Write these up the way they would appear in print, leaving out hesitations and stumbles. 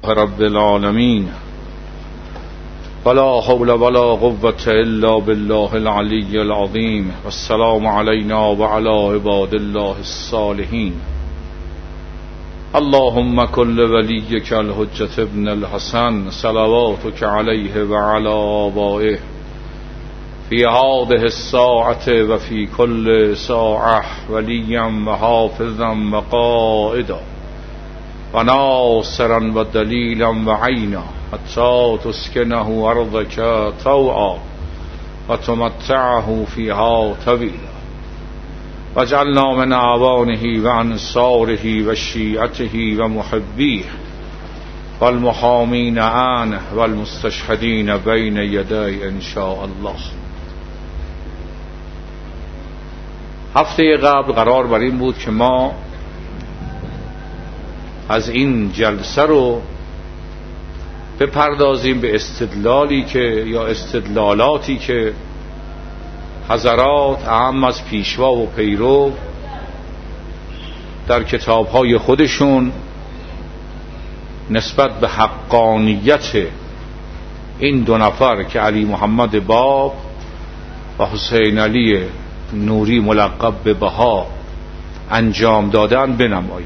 رب العالمين ولا حول ولا قوة إلا بالله العلي العظيم والسلام علينا وعلى عباد الله الصالحين. اللهم كل وليك الحجة ابن الحسن صلواتك عليه وعلى آبائه في هذه الساعة وفي كل ساعة وليا وحافظا وقائدا وناصرا ودليلا وعينا حتى تسكنه أرضك طوعا وتمتعه فيها طويلا واجعلنا من أعوانه وأنصاره وشيعته ومحبيه والمحامين عنه والمستشهدين بين يدي إن شاء الله. هفته قبل قرار بر این بود که ما از این جلسه رو بپردازیم به استدلالی که یا استدلالاتی که حضرات اهم از پیشوا و پیرو در کتاب‌های خودشون نسبت به حقانیت این دو نفر که علی محمد باب و حسین علی نوری ملقب به بها انجام دادن بنماییم.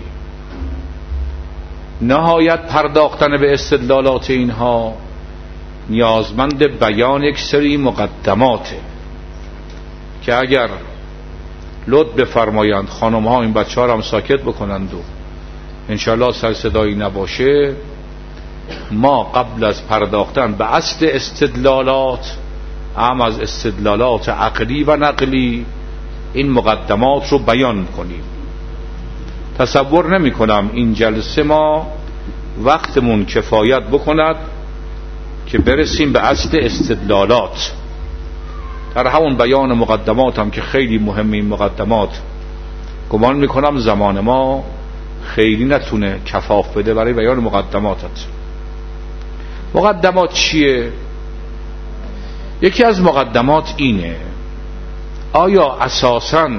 نهایت پرداختن به استدلالات اینها نیازمند بیان یک سری مقدماته که اگر لطف بفرمایند خانم ها این بچه ها هم ساکت بکنند و انشاءالله سر صدایی نباشه، ما قبل از پرداختن به اصل استدلالات هم از استدلالات عقلی و نقلی این مقدمات رو بیان کنیم. تصور نمی کنم این جلسه ما وقتمون کفایت بکند که برسیم به اصل استدلالات. در همون بیان مقدمات هم که خیلی مهم این مقدمات گمان میکنم زمان ما خیلی نتونه کفاف بده برای بیان مقدماتت. مقدمات چیه؟ یکی از مقدمات اینه: آیا اساساً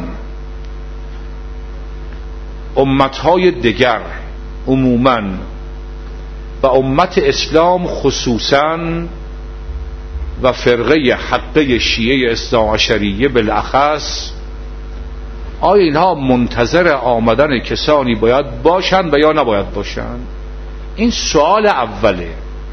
امتهای دیگر عموماً و امت اسلام خصوصاً و فرقه حقه شیعه اثناعشریه بالاخص، آیا اینها منتظر آمدن کسانی باید باشند و یا نباید باشند؟ این سوال اوله.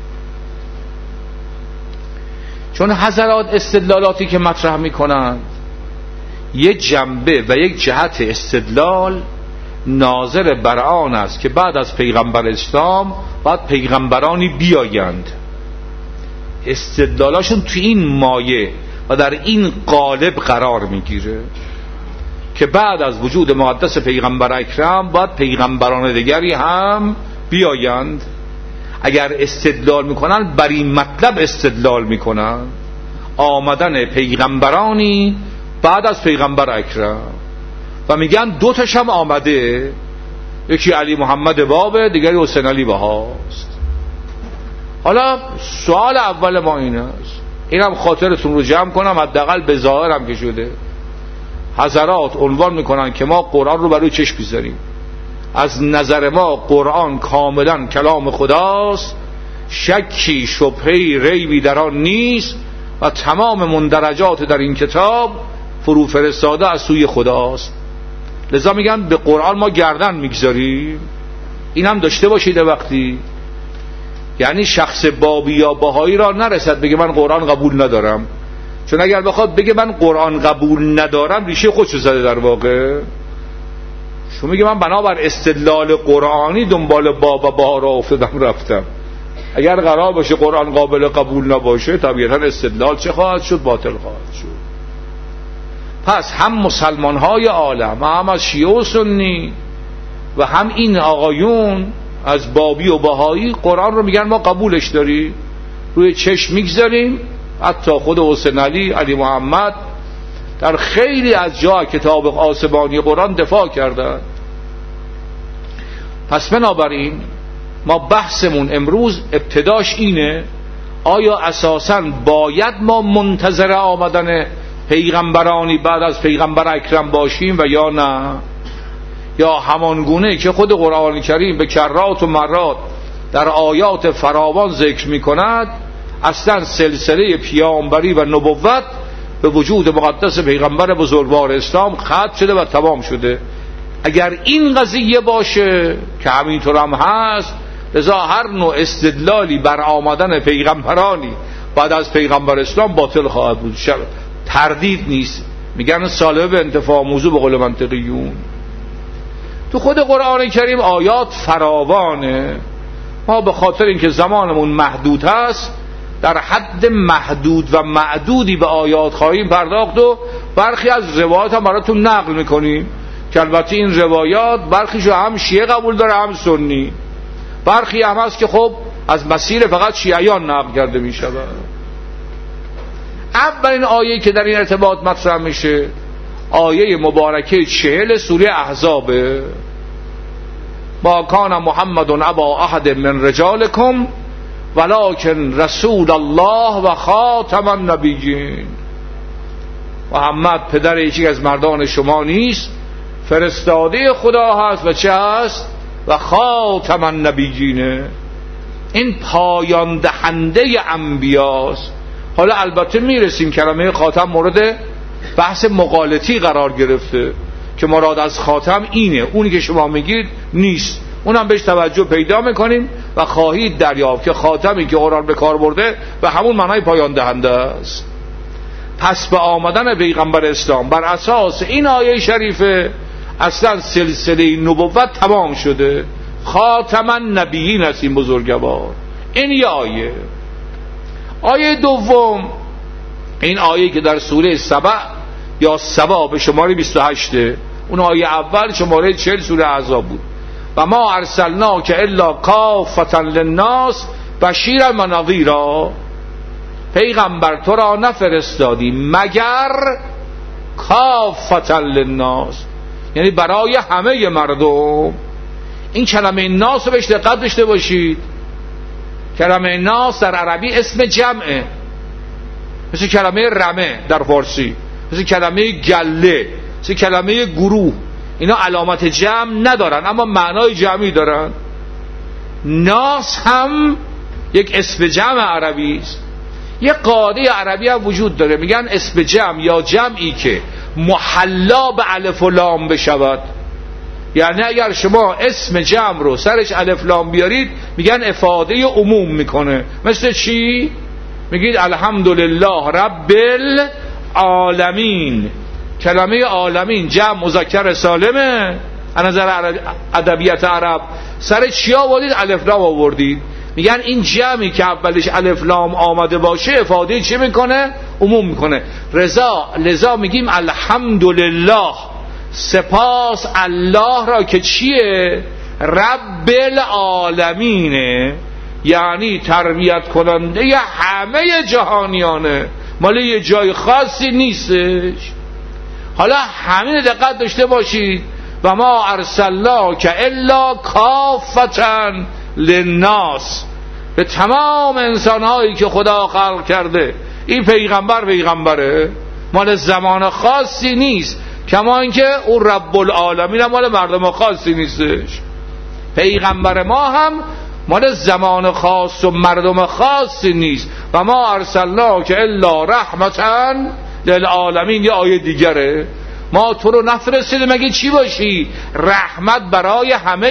چون حضرات استدلالاتی که مطرح میکنند یک جنبه و یک جهت استدلال ناظر بر آن است که بعد از پیغمبر اسلام باید پیغمبرانی بیایند. استدلالاشون تو این مایه و در این قالب قرار میگیره که بعد از وجود مقدس پیغمبر اکرم باید پیغمبران دیگری هم بیایند. اگر استدلال میکنن بر این مطلب استدلال میکنن، آمدن پیغمبرانی بعد از پیغمبر اکرم، و میگن دو تاش هم آمده، یکی علی محمد بابه، دیگری حسین علی بهاست. حالا سوال اول ما این است، اینم خاطرتون رو جمع کنم، حداقل به ظاهرم که شده. حضرات عنوان میکنن که ما قرآن رو برای چشم بیزاریم، از نظر ما قرآن کاملا کلام خداست، شکی شبهی ریبی در آن نیست و تمام مندرجات در این کتاب فرو فرستاده از سوی خداست. لذا میگن به قرآن ما گردن میگذاریم. این هم داشته باشید وقتی، یعنی شخص بابی یا بهایی را نرسد بگه من قرآن قبول ندارم، چون اگر بخواد بگه من قرآن قبول ندارم ریشه خودشو زده در واقع. شما میگه من بنابر استدلال قرآنی دنبال باب و بها را افتادم رفتم. اگر قرار باشه قرآن قابل قبول نباشه طبیعتا استدلال چه خواهد شد؟ باطل خواهد شد. پس هم مسلمان های عالم، هم از شیعه و سنی و هم این آقایون از بابی و بهایی قرآن رو میگن ما قبولش داریم، روی چشم میگذاریم. حتی خود حسین علی، علی محمد در خیلی از جا کتاب آسمانی قرآن دفاع کردن. پس بنابراین ما بحثمون امروز ابتداش اینه: آیا اساساً باید ما منتظر آمدن پیغمبرانی بعد از پیغمبر اکرم باشیم و یا نه؟ یا همانگونه که خود قرآن کریم به کرات و مرات در آیات فراوان ذکر می کند، اصلا سلسله پیامبری و نبوت به وجود مقدس پیغمبر بزرگوار اسلام ختم شده و تمام شده. اگر این قضیه باشه که همینطور هم هست، لذا هر نوع استدلالی بر آمدن پیغمبرانی بعد از پیغمبر اسلام باطل خواهد بود. تردید نیست. میگن سالب انتفاع موضوع به قول منطقیون. تو خود قرآن کریم آیات فراوانه. ما به خاطر اینکه زمانمون محدود هست در حد محدود و معدودی به آیات خواهیم پرداخت و برخی از روایات هم براتون نقل میکنیم که البته این روایات برخیشو هم شیعه قبول داره هم سنی، برخی هم هست که خب از مسیر فقط شیعیان نقل کرده میشه. اولین آیه که در این ارتباط مطرح میشه آیه مبارکه 40 سوره احزابه. ما کان محمد ابا احد من رجالکم ولکن رسول الله و خاتم النبیین. محمد پدر یکی از مردان شما نیست، فرستاده خدا هست و چه هست؟ و خاتم النبیینه. این پایان دهنده انبیاست. حالا البته میرسیم کلمه خاتم مورد بحث مغالطی قرار گرفته که مراد از خاتم اینه، اونی که شما میگید نیست. اونم بهش توجه پیدا میکنیم و خواهید دریافت که خاتمی که قرآن به کار برده و همون معنای پایان دهنده است. پس به آمدن پیغمبر اسلام بر اساس این آیه شریفه اصلا سلسله نبوت تمام شده. خاتم النبیین است این بزرگوار. این یه آیه. آیه دوم، این آیه که در سوره سبع یا سبا به شماره 28، اون آیه اول شماره 40 سوره احزاب بود. و ما ارسلناک الا کافة للناس بشیرا و نذیرا. پیغمبر تو را نفرستادیم مگر کافة للناس، یعنی برای همه مردم. این کلمه ناس رو بهش دقت داشته باشید. کلمه ناس در عربی اسم جمعه، مثل کلمه رمه در فارسی، مثل کلمه گله، مثل کلمه گروه. اینا علامت جمع ندارن اما معنای جمعی دارن. ناس هم یک اسم جمع عربی است. یک قاعده عربی هم وجود داره، میگن اسم جمع یا جمعی که محلا به الف و لام بشود، یعنی اگر شما اسم جمع رو سرش الف لام بیارید میگن افاده عموم میکنه. مثل چی؟ میگید الحمدلله رب العالمین. کلمه عالمین جمع مذکر سالمه از نظر ادبیات عرب. سر چی آوردید؟ الف لام آوردید. میگن این جمعی که اولش الف لام آمده باشه افاده چی میکنه؟ عموم میکنه. لذا میگیم الحمدلله، سپاس الله را که چیه؟ رب العالمینه، یعنی تربیت کننده همه جهانیانه، مال یه جای خاصی نیستش. حالا همین دقت داشته باشید. و ما ارسلناک الا کافة للناس، به تمام انسانهایی که خدا خلق کرده. این پیغمبره، مال زمان خاصی نیست، کما اینکه اون رب العالمین هم مال مردم خاصی نیستش. پیغمبر ما هم مال زمان خاص و مردم خاصی نیست. و ما ارسلناک الا رحمتا للعالمین. یه آیه دیگره، ما تو رو نفرستیدیم مگه چی باشی؟ رحمت برای همه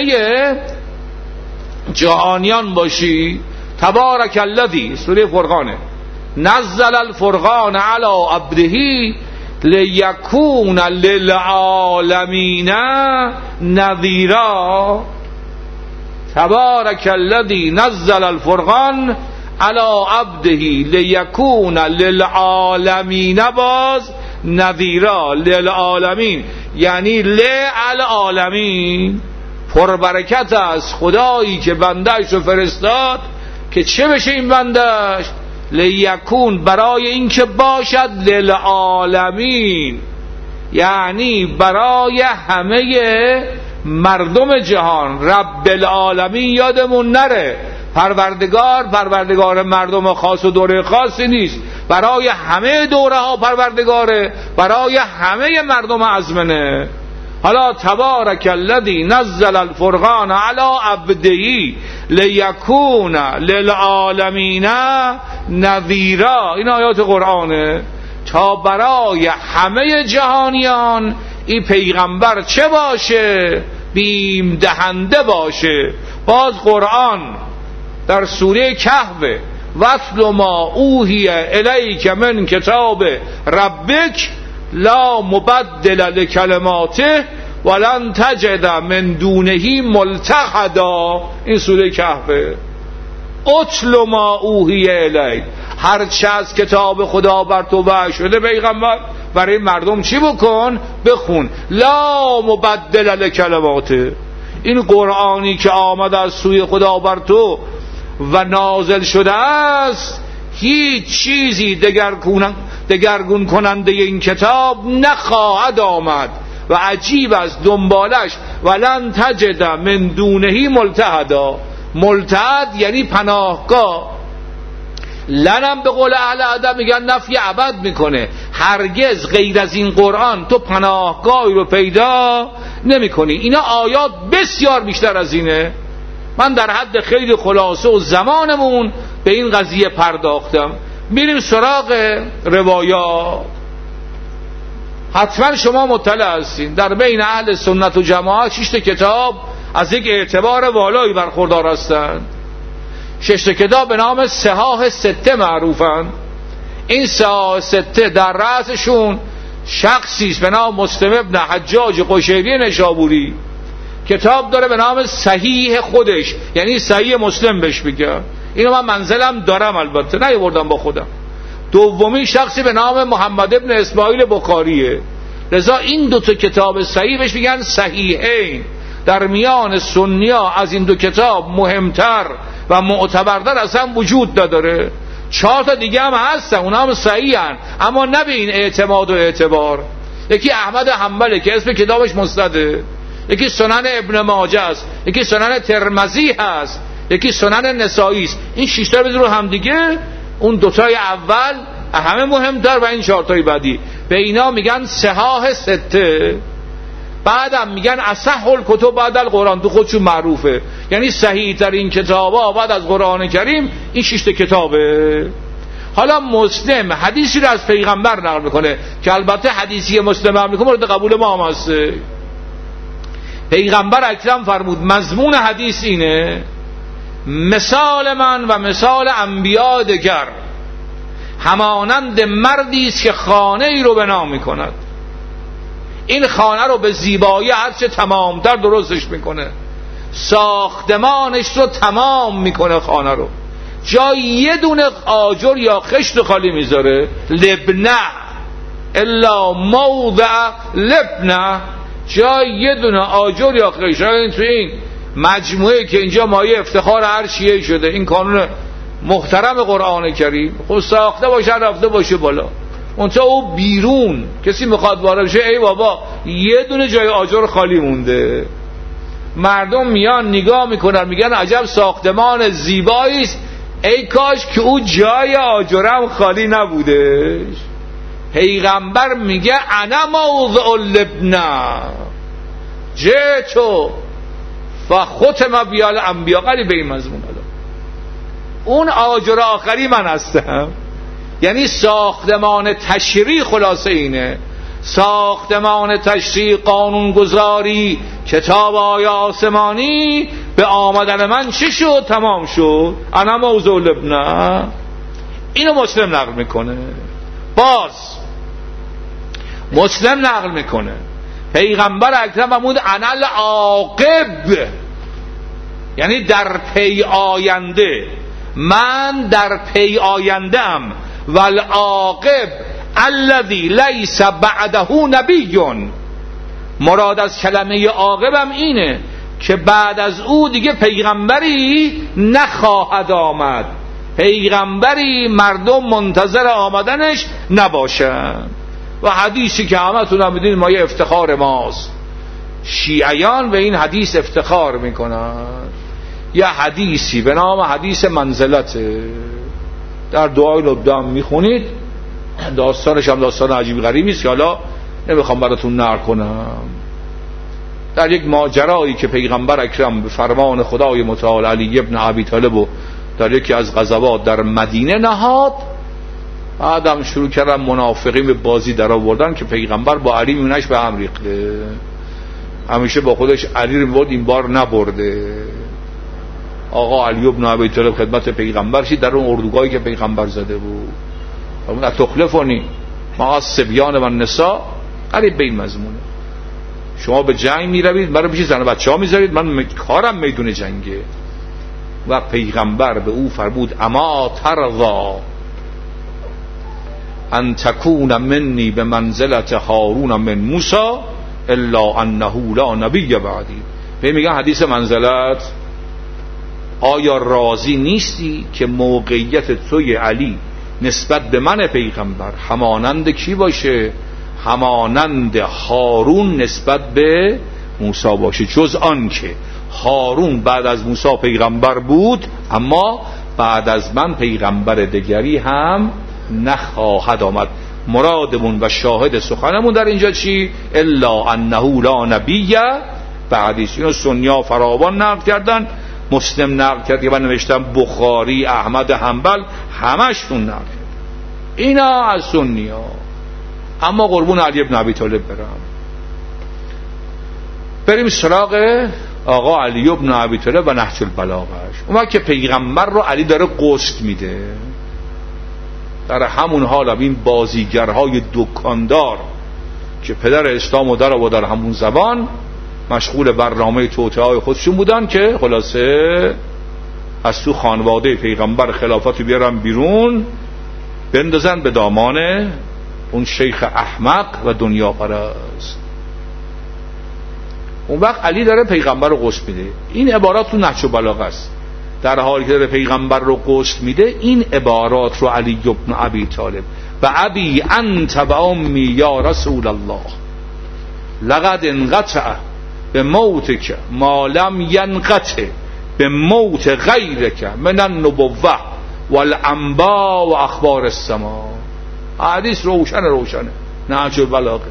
جهانیان باشی. تبارک الذی، سوره فرقانه، نزل الفرقان علی عبده لیکون للعالمین نذیرا. تبارک الذی نزل الفرقان علی عبده لیکون للعالمین باز نذیرا. للعالمین یعنی للعالمین. پربرکت از خدایی که بندهش رو فرستاد که چه بشه این بندهش؟ لیکون، برای این که باشد، للعالمین یعنی برای همه مردم جهان. رب العالمین یادمون نره، پروردگار مردم خاص و دوره خاصی نیست، برای همه دوره ها پروردگاره، برای همه مردم ازمنه. حالا تبارک الذی نزل الفرقان علی عبده لیکون للعالمین نذیرا. این آیات قرآنه تا برای همه جهانیان این پیغمبر چه باشه؟ بیم دهنده باشه. باز قرآن در سوره کهف وَاتْلُ مَا أُوحِیَ إِلَیْکَ مِنْ کتاب ربک لا مبدل لکلماته ولن تجد من دونه ملتحدا. این سوره کهفه. اتل ما اوحی الیک، هرچه از کتاب خدا بر تو وحی شده پیغمبر برای مردم چی بکن؟ بخون. لا مبدل لکلماته، این قرآنی که آمد از سوی خدا بر تو و نازل شده است هیچ چیزی دگرگون کننده این کتاب نخواهد آمد و عجیب است دنبالش ولن تجد من دونه ملتحدا. ملتحد یعنی پناهگاه. لنم به قول اهل ادب میگن نفی ابد میکنه. هرگز غیر از این قرآن تو پناهگاهی رو پیدا نمیکنی. اینا آیات بسیار بیشتر از اینه. من در حد خیلی خلاصه و زمانمون به این قضیه پرداختم. میریم سراغ روایات. حتما شما مطلع هستین در بین اهل سنت و جماعت 6 کتاب از یک اعتبار والایی برخوردار هستند. 6 کتاب به نام صحاح 6 معروفند. این صحاح 6 در رأسشون شخصی است به نام مسلم ابن حجاج قشیری نشابوری. کتاب داره به نام صحیح خودش، یعنی صحیح مسلم بهش میگه. اینو من منزلم دارم، البته نیاوردم با خودم. دومی شخصی به نام محمد ابن اسماعیل بخاریه. لذا این 2 کتاب صحیح بهش میگن صحیحین. در میان سنیا از این 2 کتاب مهمتر و معتبرتر اصلا وجود نداره. 4 دیگه هم هستن، اونا هم صحیحن، اما نه به این اعتماد و اعتبار. یکی احمد حنبله که اسم کتابش مسنده، یکی سنن ابن ماجه است، یکی سنن ترمذی هست، یکی سنن نسائی است. این 6 تا بذار رو هم دیگه، اون 2 اول همه مهمتر و این 4 بعدی. به اینا میگن صحاح 6. بعدم میگن اصح الکتب بعد القرآن. تو خودشون معروفه، یعنی صحیح ترین کتابا بعد از قرآن کریم این 6 کتابه. حالا مسلم حدیثی رو از پیغمبر نقل میکنه که البته حدیثی مسلم نقل میکنه مورد قبول ما هم هست. پیغمبر اکرم فرمود مضمون حدیث اینه: مثال من و مثال انبیا دگر همانند مردی است که خانه ای رو بنا میکند. این خانه رو به زیبایی هرچه تمامتر درستش میکنه، ساختمانش رو تمام میکنه، خانه رو جای یه دونه آجر یا خشت خالی میذاره. لبنه الا موضع لبنه، جای یه دونه آجر یا خشت. این تو این مجموعه که اینجا مایه افتخار هر شیعه شده، این قانون محترم قرآن کریم، خب ساخته باشه رفته باشه بالا، اونجا او بیرون کسی میخواد وارد شه، ای بابا یه دونه جای آجر خالی مونده. مردم میان نگاه میکنن میگن عجب ساختمان زیبایی است، ای کاش که او جای آجرم خالی نبودش. پیغمبر میگه انا موضع اللبنه جئتو فختم بیال انبیا. قریب به این مضمون اون آجر آخری من هستم. یعنی ساختمان تشریع خلاصه اینه. ساختمان تشریع، قانونگذاری، کتاب آیه آسمانی به آمدن من چی شد؟ تمام شد. انا موضع لبنه. اینو مسلم نقل میکنه. باز مسلم نقل میکنه پیغمبر اکرم فرمود انا العاقب، یعنی در پی آینده، من در پی آینده ام. والعاقب الذی لیس بعده نبی. مراد از کلمه عاقبم اینه که بعد از او دیگه پیغمبری نخواهد آمد، پیغمبری مردم منتظر آمدنش نباشن. و حدیثی که همتون هم میدونید مایه افتخار ماست، شیعیان به این حدیث افتخار میکنن. یه حدیثی به نام حدیث منزلته، در دعای لبدا هم میخونید. داستانش هم داستان عجیب غریبی است که حالا نمیخوام براتون نقل کنم. در یک ماجرایی که پیغمبر اکرم به فرمان خدای متعال علی ابن ابی طالب و در یکی از غزوات در مدینه نهاد، بعدم شروع کردن منافقین به بازی در آوردن که پیغمبر با علی میونش به هم ریخته، همیشه با خودش علی رو میبرد، این بار نبرده. آقا علی ابن ابی طالب خدمت پیغمبر شید در اون اردوگاهی که پیغمبر زده بود، اون اتخلفونی ما الصبیان و النساء، قریب به این مضمونه. شما به جنگ میروید، مرا پیش زن و بچه ها میذارید، من کارم میدون جنگه. و پیغمبر به او فرمود اما ترضا ان تکون منی به منزلت هارون من موسی الا انه لا نبی بعدی. به میگن حدیث منزلت، آیا راضی نیستی که موقعیت توی علی نسبت به من پیغمبر همانند کی باشه؟ همانند هارون نسبت به موسی باشه، جز آن که هارون بعد از موسی پیغمبر بود، اما بعد از من پیغمبر دیگری هم نخواهد آمد. مرادمون و شاهد سخنمون در اینجا چی؟ الا انه لا نبی بعدی. اینو سنیا فراوان نقل کردن، مسلم نقل کرد که من نوشتم، بخاری، احمد حنبل، همشون نقل کرد. اینا از سنیا. اما قربون علی ابن ابی طالب بریم سراغ آقا علی ابن ابی طالب و نهج البلاغه‌اش. اون وقت که پیغمبر رو علی داره غسل میده، در همون حال این بازیگرهای دکاندار که پدر اسلام در و در همون زبان مشغول برنامه توطئه‌های خودشون بودن که خلاصه از تو خانواده پیغمبر خلافت رو بیارن بیرون، بندازن به دامان اون شیخ احمق و دنیا پرست. اون وقت علی داره پیغمبر رو غسل میده. این عبارات تو نهج البلاغه است. در حالی که داره پیغمبر رو غسل میده، این عبارات رو علی ابن ابی طالب و ابی انت و امی یا رسول الله لقد انقطع به موتک ما لم ینقطع به موت غیرک من النبوه والانباء و اخبار السماء. حدیث روشنه نهج البلاغه.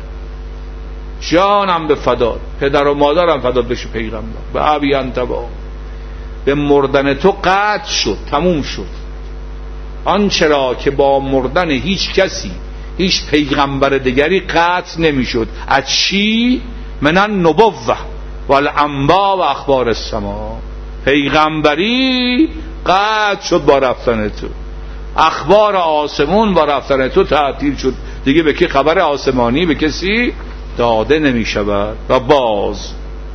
جانم به فداد، پدر و مادرم فداد بشه پیغمبر. به ابی انت و به مردن تو قطع شد، تموم شد آنچه را که با مردن هیچ کسی، هیچ پیغمبر دیگری قطع نمیشد. از چی؟ من النبوه والانباء و اخبار السماء. پیغمبری قطع شد با رفتن تو، اخبار آسمون با رفتن تو تعطیل شد، دیگه به که خبر آسمانی به کسی داده نمی شود. و باز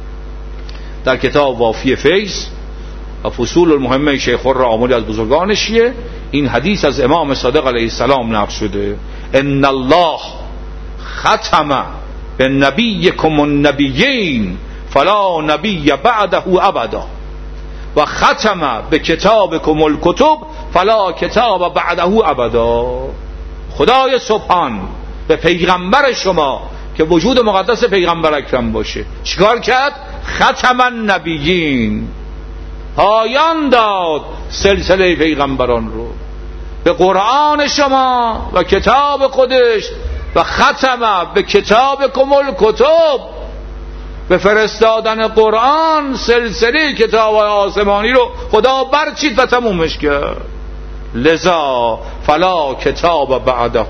در کتاب وافی فیض و فصول المهمه شیخ الراملی از بزرگان شیعه این حدیث از امام صادق علیه السلام نقل شده: ان الله ختم به نبیکم النبیین فلا نبی بعده ابدا و ختم به کتابکم الکتب فلا کتاب بعده ابدا. خدای سبحان به پیغمبر شما که وجود مقدس پیغمبر اکرم باشه چیکار کرد؟ ختم النبیین، پایان داد سلسله پیغمبران رو به قرآن شما و کتاب خودش. و ختم به کتابکم الکتب، به فرستادن قرآن سلسله کتاب آسمانی رو خدا برچید و تمومش کرد. لذا فلا کتاب بعده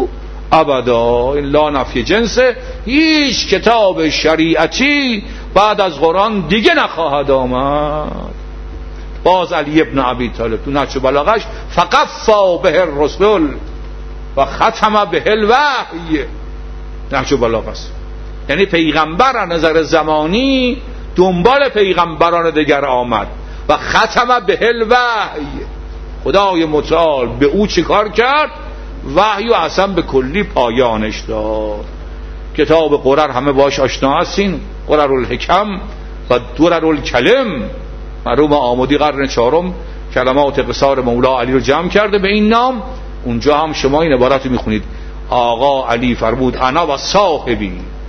ابدا. این لا نفی جنسه، هیچ کتاب شریعتی بعد از قرآن دیگه نخواهد آمد. باز علی ابن ابی طالب تو نهج البلاغه‌اش فقفا به الرسول و ختم به الوحی. نهج البلاغه است، یعنی پیغمبر از نظر زمانی دنبال پیغمبران دیگر آمد و ختم به الوحی. خدای متعال به او چیکار کرد؟ وحی و اصلا به کلی پایانش داد. کتاب قرر همه باش آشنا هستین، قرر الحکم و درر الکلم. مرحوم آمودی قرن چهارم کلمات قصار مولا علی رو جمع کرده به این نام. اونجا هم شما این عبارت رو میخونید: آقا علی فرمود انا و صاحبی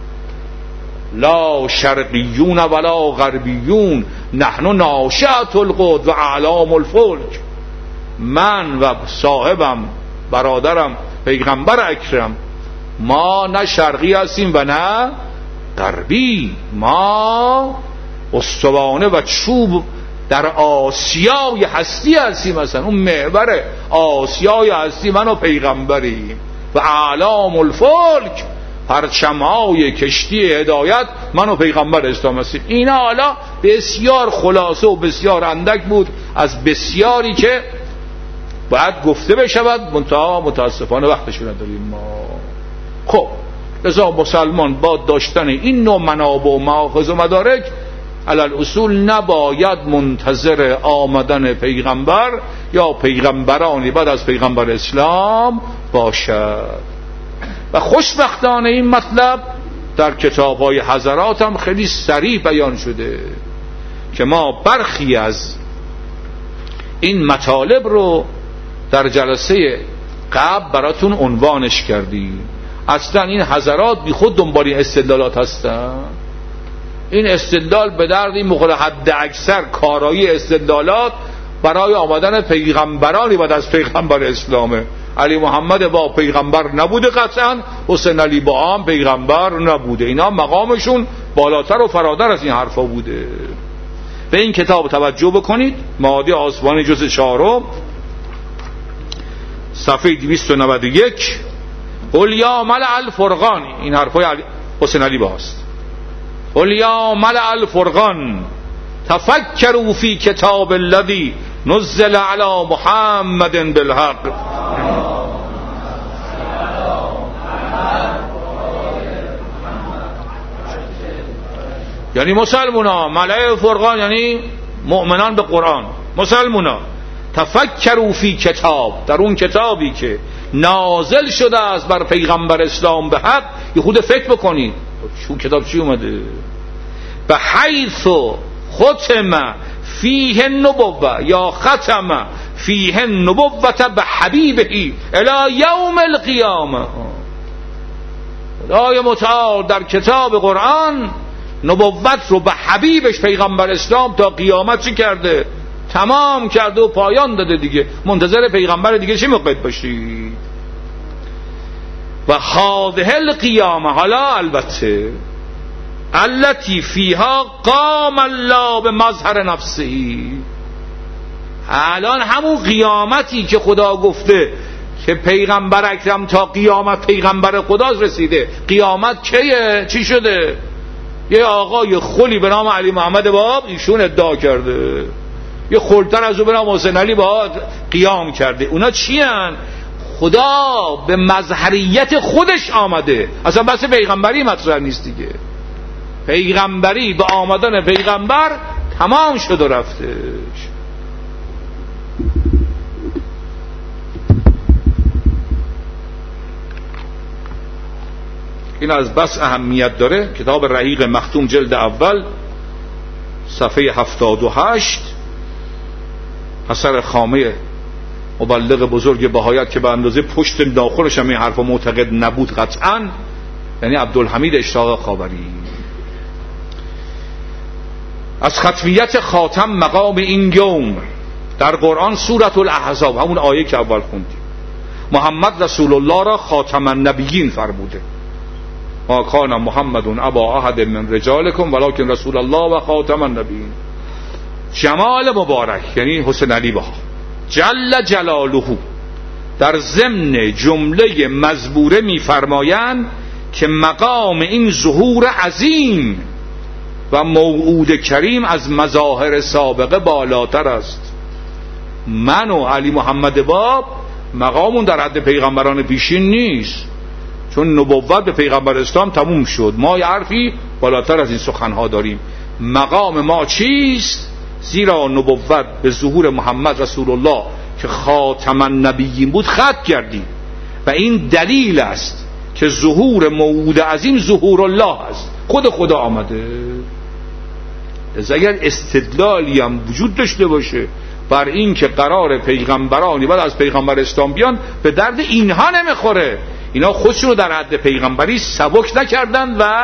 لا شرقیون ولا غربیون نحن ناشئة القد و اعلام الفلک. من و صاحبم، برادرم پیغمبر اکرم، ما نه شرقی هستیم و نه غربی، ما استوانه و چوب در آسیای هستی هستیم. مثلا اون محور آسیای هستی من و پیغمبریم. و اعلام الفلک، پرچمهای کشتی هدایت من و پیغمبر اسلام هستیم. اینا حالا بسیار خلاصه و بسیار اندک بود از بسیاری که باید گفته بشود، منتها متاسفانه وقتش نداریم ما. خب لذا مسلمان با داشتن این نوع منابع و مآخذ و مدارک علل اصول نباید منتظر آمدن پیغمبر یا پیغمبرانی بعد از پیغمبر اسلام باشد. و خوشبختانه این مطلب در کتاب‌های حضرات هم خیلی صریح بیان شده که ما برخی از این مطالب رو در جلسه قبل براتون عنوانش کردیم. اصلا این حضرات بی خود دنبال استدلالات هستن. این استدلال به درد این مقدار حد اکثر کارایی استدلالات برای آمدن پیغمبرانی بعد از پیغمبر اسلامه. علی محمد با پیغمبر نبوده قطعا، حسین علی با هم پیغمبر نبوده. اینا مقامشون بالاتر و فراتر از این حرفا بوده. به این کتاب توجه بکنید، معادی آسمانی جزء 4 صفحه 291. قل یا ملأ الفرقان، این حرفای حسین علی باست. قل یا ملأ الفرقان تفکروا فی کتاب الذی نزل علی محمد بالحق. یعنی مسلمونا، ملأ فرقان یعنی مؤمنان به قرآن، مسلمونا تفکروا فی کتاب، در اون کتابی که نازل شده است بر پیغمبر اسلام به حق یه خود فکر بکنید. شو کتاب چی اومده؟ به حیث ختم فیه النبوه یا ختم فیه النبوه به حبیبه الی یوم القیامه. خدای متعال در کتاب قرآن نبوت رو به حبیبش پیغمبر اسلام تا قیامت چی کرده؟ تمام کرده و پایان داده دیگه. منتظر پیغمبر دیگه چی موقع باشید؟ و هذه القیامه، حالا البته التي فیها قام الله به مظهر نفسه، الان همون قیامتی که خدا گفته که پیغمبر اکرم تا قیامت پیغمبر خداست رسیده. قیامت کیه؟ چی شده؟ یه آقای خلی به نام علی محمد باب ایشون ادعا کرده، یه خلتر از او به نام حسین علی باب قیام کرده. اونا چی هن؟ خدا به مظهریت خودش آمده، اصلا بس پیغمبری مطرح نیست دیگه. پیغمبری به آمدن پیغمبر تمام شد و رفتش. این از بس اهمیت داره. کتاب رحیق مختوم جلد اول صفحه 78 اثر خامه مبلغ بزرگ بهایت که به اندازه پشت ناخنش هم این حرف معتقد نبود قطعا، یعنی عبدالحمید اشراق خاوری. از ختمیت خاتم مقام این یوم در قرآن سورة الاحزاب، همون آیه که اول خوندیم، محمد رسول الله را خاتم النبیین فرموده. ما کان محمد ابا احد من رجالکم ولکن رسول الله و خاتم النبیین. جمال مبارک یعنی حسین علی بها جل جلاله در ضمن جمله مزبوره می‌فرمایند که مقام این ظهور عظیم و موعود کریم از مظاهر سابقه بالاتر است. من و علی محمد باب مقامون در حد پیغمبران پیشین نیست، چون نبوت به پیغمبر اسلام تموم شد. ما یه حرفی بالاتر از این سخنها داریم. مقام ما چیست؟ زیرا نبوت به ظهور محمد رسول الله که خاتم النبیین بود ختم کردیم و این دلیل است که ظهور موعود عظیم ظهور الله است، خود خدا آمده. از اگر استدلالی هم وجود داشته باشه بر این که قرار پیغمبرانی بعد از پیغمبر اسلام بیان، به درد اینها نمیخوره. اینا خودشون رو در حد پیغمبری سبک نکردن و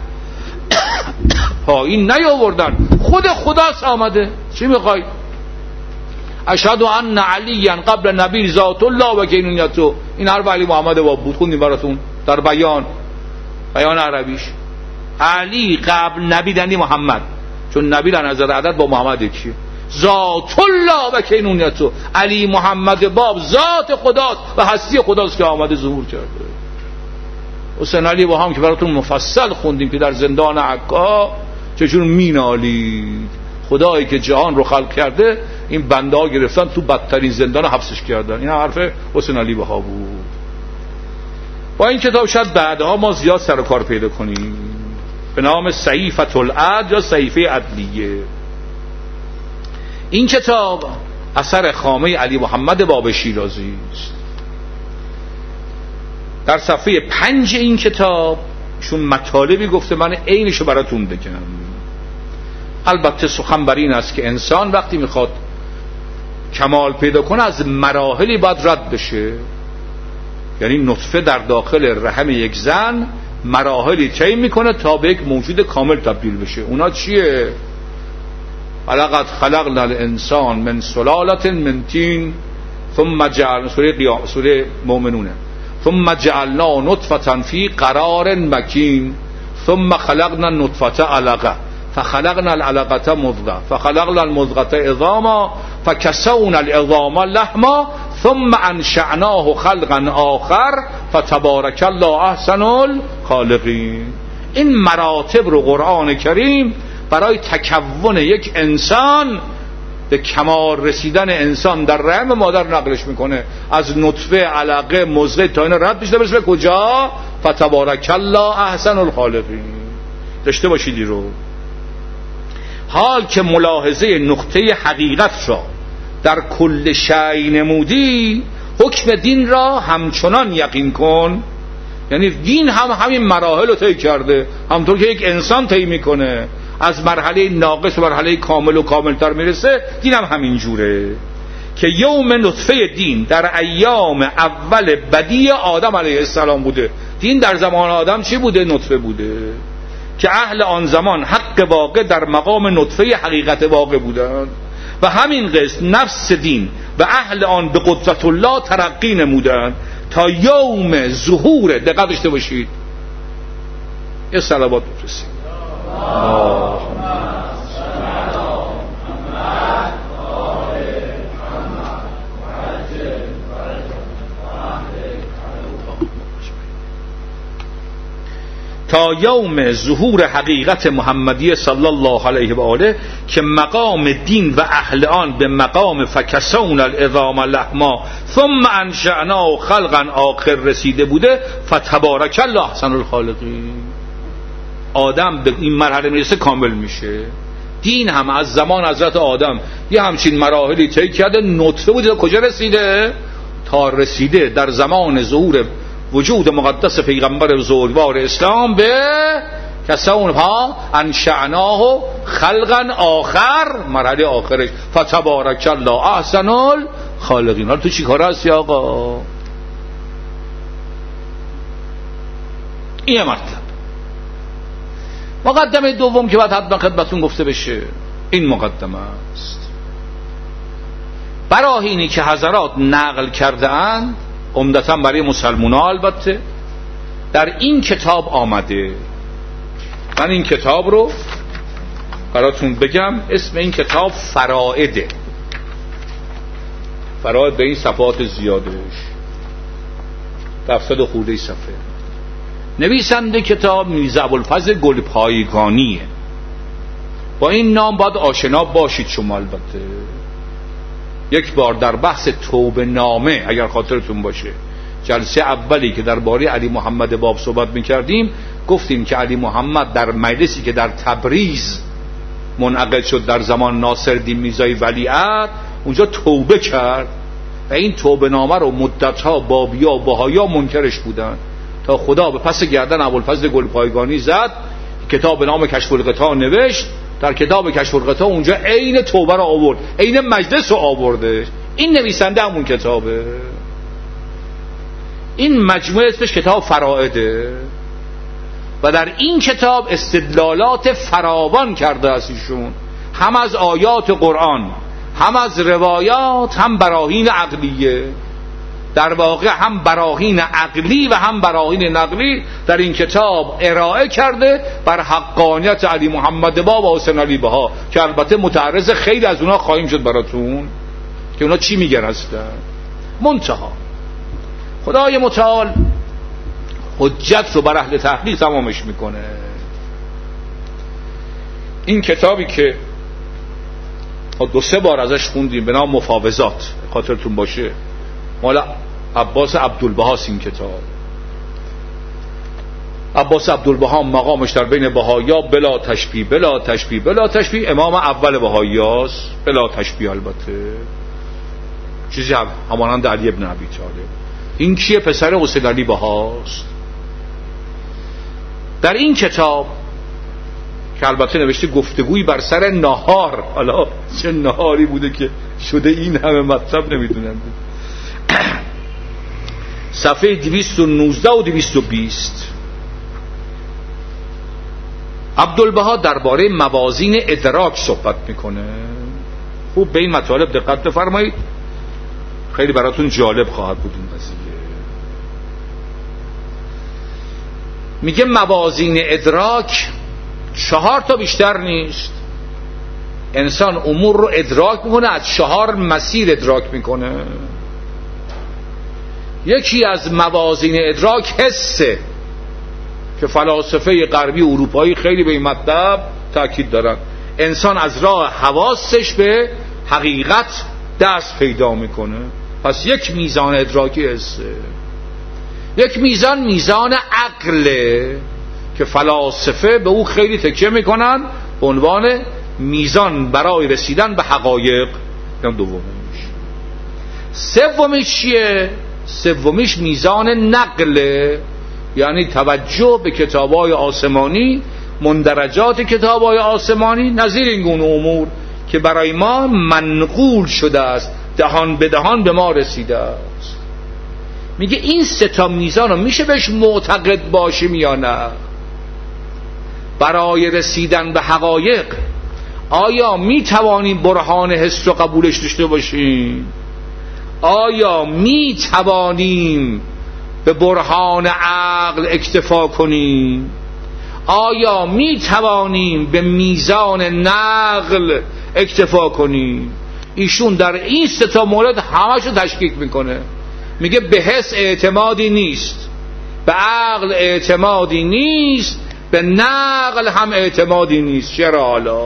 پایین نیاوردن. خود خداست آمده. چی میخوای؟ اشهد ان علی قبل نبی ذات الله و کینونیته. این حرف علی محمد باب بود، خوندیم براتون در بیان عربیش. علی قبل نبی دنی محمد، چون نبی در نظر عدد با محمد یکیه. ذات الله و کینونیتو، علی محمد باب ذات خداست و هستی خداست که آمده ظهور کرده. حسین علی با هم که براتون مفصل خوندیم که در زندان عکا چجور مینالید خدایی که جهان رو خلق کرده، این بنده ها گرفتن تو بدترین زندان حبسش کردن. این حرف حسین علی بها بود. با این کتاب شاید بعدها ما زیاد سر و کار پیدا کنیم به نام صحیفه العدل یا صحیفه عدلیه. این کتاب اثر خامه علی محمد باب شیرازی است. در صفحه 5 این کتاب شون مطالبی گفته، من عینشو براتون بگم. البته سخن بر این است که انسان وقتی میخواد کمال پیدا کنه از مراحلی باید رد بشه. یعنی نطفه در داخل رحم یک زن مراحلی طی میکنه تا به یک موجود کامل تبدیل بشه. اونا چیه؟ ولقد خلقنا الانسان من سلاله من طین ثم جعلنا، سوره مومنونه، ثم جعلنا نطفه فی قرار مکین ثم خلقنا النطفه علقه فخلقنا العلقه مضغه فخلقنا المضغه عظاما فکسونا العظام لحما ثم انشأناه خلقا آخر فتبارک الله احسن الخالقین. این مراتب رو قرآن کریم برای تکون یک انسان، به کمال رسیدن انسان در رحم مادر نقلش میکنه. از نطفه، علقه، مضغه تا این رد بشه برسه به کجا؟ فتبارک الله احسن الخالقین. داشته باشید رو. حال که ملاحظه نقطه حقیقت را در کل شیء نمودی، حکم دین را همچنان یقین کن. یعنی دین هم همین مراحل رو طی کرده، همطور که یک انسان طی میکنه، از مرحله ناقص به مرحله کامل و کاملتر میرسه. دین هم همین جوره که یوم نطفه دین در ایام اول بدی آدم علیه السلام بوده. دین در زمان آدم چی بوده؟ نطفه بوده که اهل آن زمان حق واقع در مقام نطفه حقیقت واقع بودند و همین قسط نفس دین و اهل آن به قدرت الله ترقی نمودند تا یوم ظهور. دقت داشته باشید. یه صلوات بفرستید. تا یوم ظهور حقیقت محمدی صلی الله علیه و آله که مقام دین و اهل آن به مقام فکسون العظام لحما ثم انشأناه خلقا آخر رسیده بوده. فتبارک الله احسن الخالقین. آدم به این مرحله میرسه کامل میشه. دین هم از زمان حضرت آدم یه همچین مراحلی طی کرده. نطفه بوده کجا رسیده؟ تا رسیده در زمان ظهور وجود مقدس پیغمبر بزرگوار اسلام به کسون ها انشأناه خلقا آخر، مرحله آخرش فتبارک الله احسن الخالقین. حالا تو چی کار هستی آقا؟ این مطلب. مقدمه دوم که باید حتما خدمتون گفته بشه این مقدمه است. براهینی که حضرات نقل کرده اند عمدتاً برای مسلمان‌ها البته در این کتاب آمده. من این کتاب رو براتون بگم. اسم این کتاب فرائده. فرائد به این صفحات زیادش 700 خورده صفحه. نویسنده کتاب میرزا ابوالفضل گلپایگانیه. با این نام باید آشنا باشید شما. البته یک بار در بحث توبه نامه اگر خاطرتون باشه، جلسه اولی که درباره علی محمد باب صحبت میکردیم، گفتیم که علی محمد در مجلسی که در تبریز منعقد شد در زمان ناصرالدین میرزای ولیعهد، اونجا توبه کرد و این توبه نامه رو مدتها بابیا و بهایا منکرش بودن تا خدا به پس گردن ابوالفضل گلپایگانی زد، کتاب به نام کشف الغطا نوشت. در کتاب کشف الغطا اونجا عین توبه رو آورد، عین مجلس رو آورده. این نویسنده همون کتابه. این مجموعه اسمش کتاب فرائده و در این کتاب استدلالات فراوان کرده است ایشون، هم از آیات قرآن، هم از روایات، هم براهین عقلیه. در واقع هم براهین عقلی و هم براهین نقلی در این کتاب ارائه کرده بر حقانیت علی محمد بابا و حسین علی بها، که البته متعرض خیلی از اونا خواهیم شد براتون که اونا چی میگن هستن. منتها خدای متعال حجت رو بر اهل تحقیق تمامش میکنه. این کتابی که 2-3 بار ازش خوندیم به نام مفاوضات، خاطرتون باشه، مال عباس عبدالبهاست. این کتاب عباس عبدالبها مقامش در بین بهایا بلا تشبیه بلا تشبیه بلا تشبیه، امام اول بهاییاست بلا تشبیه، البته چیزی همانند علی ابن ابی طالب. این کیه؟ پسر حسین علی بهاست. در این کتاب که البته نوشته گفتگویی بر سر نهار، حالا چه نهاری بوده که شده این همه مطلب نمیدونم، صفحه 219 و 220 عبدالبها درباره موازین ادراک صحبت میکنه. خوب به این مطالب دقت بفرمایید، خیلی براتون جالب خواهد بود این قضیه. میگه موازین ادراک 4 تا بیشتر نیست. انسان امور رو ادراک میکنه، از 4 مسیر ادراک میکنه. یکی از موازین ادراک حسه که فلاسفه غربی اروپایی خیلی به این مطلب تاکید دارن. انسان از راه حواسش به حقیقت دست پیدا میکنه. پس یک میزان ادراکی حسه. یک میزان عقله که فلاسفه به او خیلی تکیه میکنن به عنوان میزان برای رسیدن به حقایق. دومیش. سومیش چیه؟ سومیش میزان نقله، یعنی توجه به کتاب‌های آسمانی، مندرجات کتاب‌های آسمانی، نظیر این گونه امور که برای ما منقول شده است، دهان به دهان به ما رسیده است. میگه این 3 تا میزان رو میشه بهش معتقد باشیم یا نه؟ برای رسیدن به حقایق آیا میتوانیم برهان حس و قبولش داشته باشیم؟ آیا میتوانیم به برهان عقل اکتفا کنیم؟ آیا میتوانیم به میزان نقل اکتفا کنیم؟ ایشون در این 3 تا مورد همشو تشکیک میکنه. میگه به حس اعتمادی نیست، به عقل اعتمادی نیست، به نقل هم اعتمادی نیست. چرا حالا؟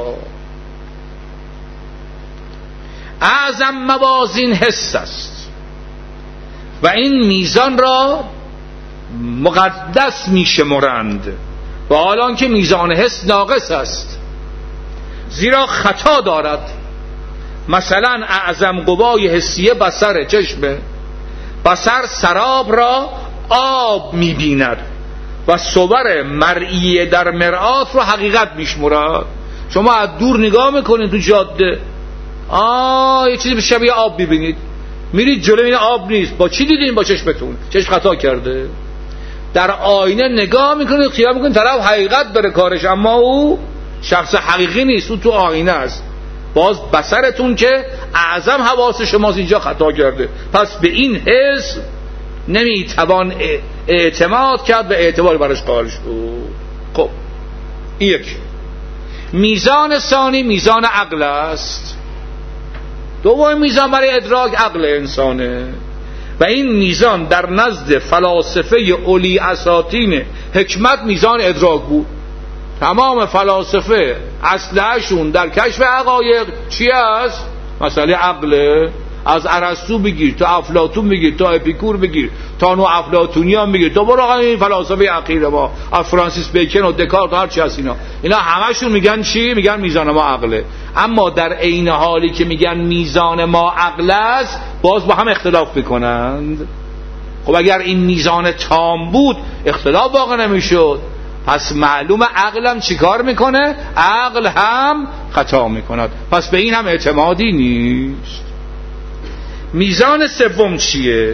اعظم موازین حس است و این میزان را مقدس میشمرند، و حالان که میزان حس ناقص است، زیرا خطا دارد. مثلا اعظم قوای حسیه بصر، چشمه. بصر سراب را آب میبیند و صور مرئی در مرآت رو حقیقت میشمرد. شما از دور نگاه میکنید تو جاده، یه چیزی شبیه آب میبینید، میرید جلو این آب نیست. با چی دیدین؟ با چشمتون. چشم خطا کرده. در آینه نگاه میکنید، خیال میکنید طرف حقیقت داره کارش، اما او شخص حقیقی نیست، او تو آینه است. باز بصرتون که اعظم حواس شماست اینجا خطا کرده. پس به این حس نمیتوان اعتماد کرد، به اعتبار برش قائل شد. خب این یک. میزان ثانی میزان عقل است. دومین میزان برای ادراک عقل انسانه و این میزان در نزد فلاسفه اولی اساطین حکمت میزان ادراک بود. تمام فلاسفه اصلشون در کشف حقایق چی است؟ مسئله عقله. از ارسطو بگیر تا افلاطون بگیر تا اپیکور بگیر تا نو افلاطونیان بگیر تا برو این فلاسفه اخیر ما، از فرانسیس بیکن و دکارت و هر چی هست، اینا همشون میگن چی؟ میگن میزان ما عقله. اما در عین حالی که میگن میزان ما عقل است، باز با هم اختلاف میکنند. خب اگر این میزان تام بود اختلاف واقع نمیشد. پس معلوم عقلم چیکار میکنه؟ عقل هم خطا میکند. پس به این هم اعتمادی نیست. میزان سوم چیه؟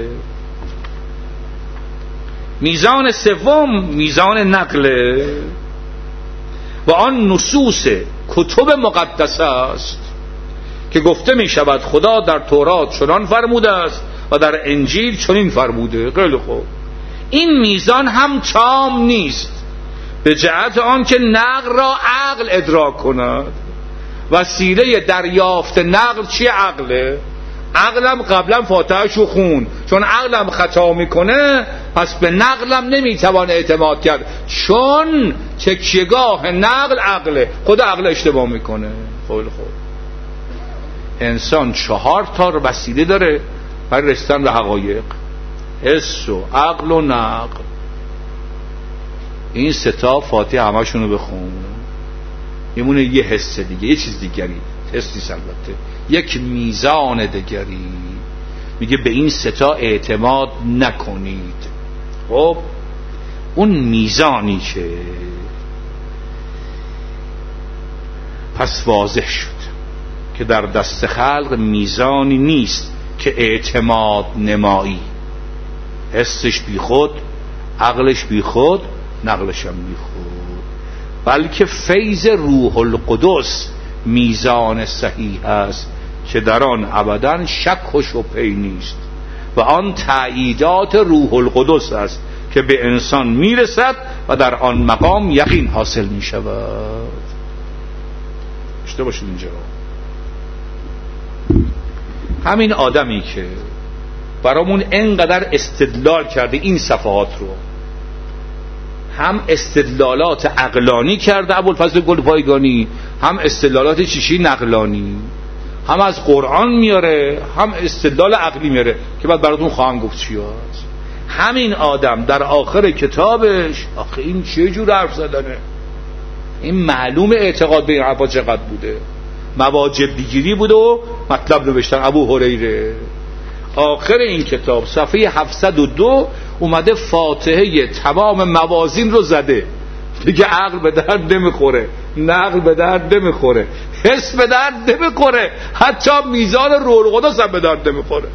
میزان سوم میزان نقله و آن نصوص کتب مقدسه است که گفته می شود خدا در تورات چنان فرموده است و در انجیل چنین فرموده. خیلی خوب، این میزان هم تام نیست به جهت آنکه نقل را عقل ادراک کند. وسیله دریافت نقل چی؟ عقله. عقلم قبلا فاتحه‌شو خون، چون عقلم خطا میکنه پس به نقلم نمیتوان اعتماد کرد، چون تکیهگاه نقل عقله، خود عقل اشتباه میکنه. خیلی خوب، انسان 4 تا وسیله داره برای رسیدن به حقایق: حس و عقل و نقل. این 3 تا فاتحه همشونو بخون، میمونه یه حس دیگه، یه چیز دیگری، حس نیست البته، یک میزان دیگری. میگه به این 3 تا اعتماد نکنید. خب اون میزانی که پس واضح شد که در دست خلق میزانی نیست که اعتماد نمایی، حسش بی خود، عقلش بی خود، نقلش هم بی خود، بلکه فیض روح القدس میزان صحیح است که در آن ابداً شک و شبهه نیست و آن تأییدات روح القدس است که به انسان میرسد و در آن مقام یقین حاصل میشود. اشته باشید اینجا همین آدمی که برامون انقدر استدلال کرده این صفحات رو، هم استدلالات عقلانی کرده ابوالفضل گلپایگانی، هم استدلالات چیشی نقلانی، هم از قرآن میاره هم استدلال عقلی میاره که بعد براتون خواهم گفت چی هست. همین آدم در آخر کتابش، آخه این چه جور حرف زدنه، این معلوم اعتقاد به این حرفا چقدر بوده، مواجب بگیری بوده و مطلب نوشتن. ابو هریره آخر این کتاب صفحه 702 اومده فاتحه تمام موازین رو زده، دیگه عقل به درد نمیخوره، نقل به درد نمیخوره، حس به درد نمیخوره، حتی میزان روح القدس هم به درد نمیخوره.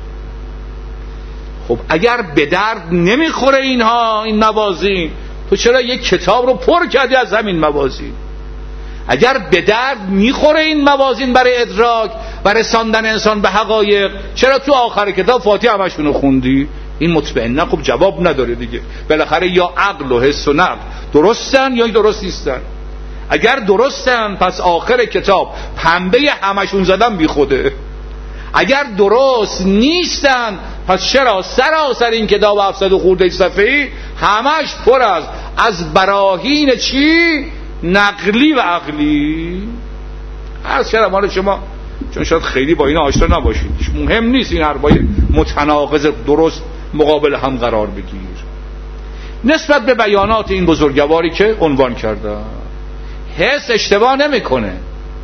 خب اگر به درد نمیخوره اینها، این موازین، تو چرا یک کتاب رو پر کردی از همین موازین؟ اگر به درد میخوره این موازین برای ادراک و رساندن انسان به حقایق، چرا تو آخر کتاب فاتحه همشون رو خوندی؟ این مطمئنا خب جواب نداره دیگه. بالاخره یا عقل و حس و نقل درستن یا درست نیستن. اگر درستن پس آخر کتاب پنبه همشون زدن بی خوده. اگر درست نیستن پس چرا سراسر این کتاب 700 خورده صفحه‌ای همش پر از براهین چی؟ نقلی و عقلی. عرض کردم حالا شما چون شاید خیلی با این آشنا نباشید، مهم نیست این حرفای متناقض درست مقابل هم قرار بگیر. نسبت به بیانات این بزرگواری که عنوان کردم، حس اشتباه نمیکنه.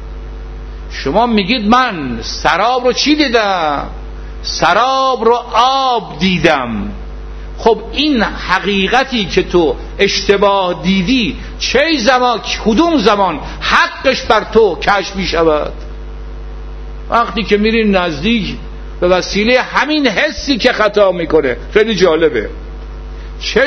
شما میگید من سراب رو چی دیدم؟ سراب رو آب دیدم. خب این حقیقتی که تو اشتباه دیدی چه زمان، کدوم زمان حقش بر تو کشف می شود؟ وقتی که میری نزدیک به وسیله همین حسی که خطا میکنه. خیلی جالبه، چه